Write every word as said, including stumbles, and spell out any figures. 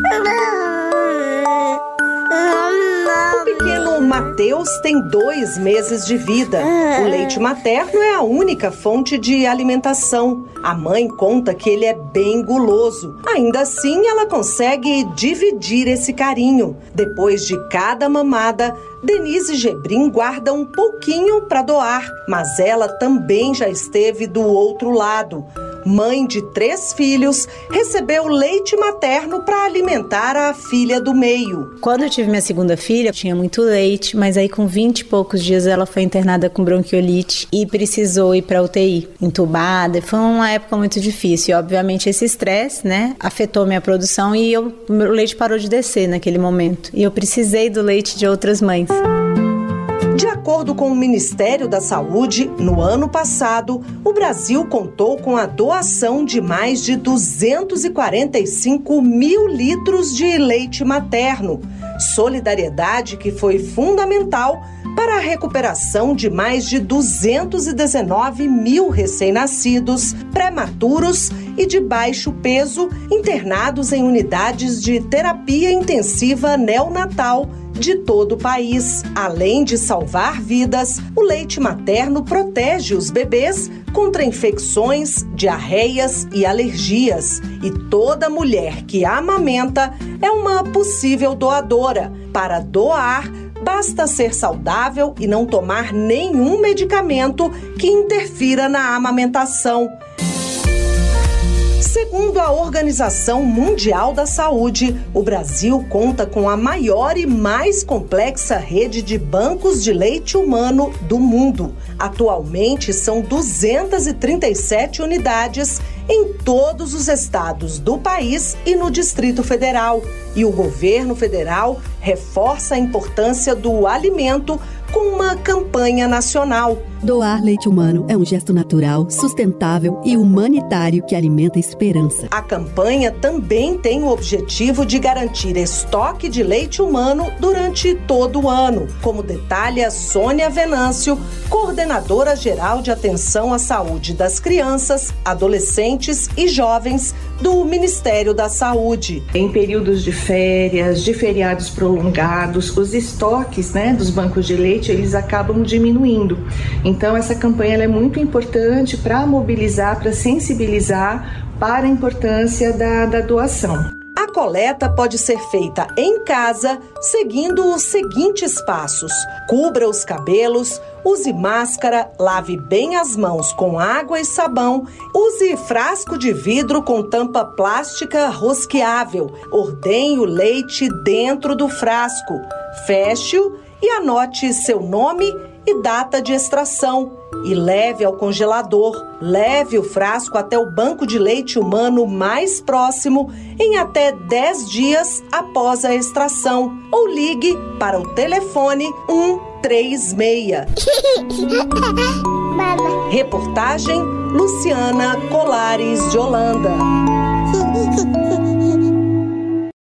O pequeno Mateus tem dois meses de vida. O leite materno é a única fonte de alimentação. A mãe conta que ele é bem guloso. Ainda assim, ela consegue dividir esse carinho. Depois de cada mamada, Denise Gebrim guarda um pouquinho para doar, mas ela também já esteve do outro lado. Mãe de três filhos, recebeu leite materno para alimentar a filha do meio. Quando eu tive minha segunda filha, tinha muito leite, mas aí com vinte e poucos dias ela foi internada com bronquiolite e precisou ir para U T I, entubada. Foi uma época muito difícil e, obviamente, esse estresse, né, afetou minha produção e eu, o leite parou de descer naquele momento. E eu precisei do leite de outras mães. De acordo com o Ministério da Saúde, no ano passado, o Brasil contou com a doação de mais de duzentos e quarenta e cinco mil litros de leite materno. Solidariedade que foi fundamental para a recuperação de mais de duzentos e dezenove mil recém-nascidos, prematuros e de baixo peso internados em unidades de terapia intensiva neonatal de todo o país. Além de salvar vidas, o leite materno protege os bebês contra infecções, diarreias e alergias. E toda mulher que amamenta é uma possível doadora. Para doar, basta ser saudável e não tomar nenhum medicamento que interfira na amamentação. Segundo a Organização Mundial da Saúde, o Brasil conta com a maior e mais complexa rede de bancos de leite humano do mundo. Atualmente, são duzentas e trinta e sete unidades em todos os estados do país e no Distrito Federal. E o governo federal reforça a importância do alimento com uma campanha nacional. Doar leite humano é um gesto natural, sustentável e humanitário que alimenta a esperança. A campanha também tem o objetivo de garantir estoque de leite humano durante todo o ano, como detalha Sônia Venâncio, coordenadora geral de atenção à saúde das crianças, adolescentes e jovens do Ministério da Saúde. Em períodos de férias, de feriados prolongados, os estoques, né, dos bancos de leite, eles acabam diminuindo. Então, essa campanha ela é muito importante para mobilizar, para sensibilizar para a importância da, da doação. A coleta pode ser feita em casa, seguindo os seguintes passos: cubra os cabelos, use máscara, lave bem as mãos com água e sabão, use frasco de vidro com tampa plástica rosqueável, ordenhe o leite dentro do frasco, feche-o e anote seu nome e data de extração e leve ao congelador. Leve o frasco até o banco de leite humano mais próximo em até dez dias após a extração ou ligue para o telefone um três seis. Reportagem Luciana Colares de Holanda.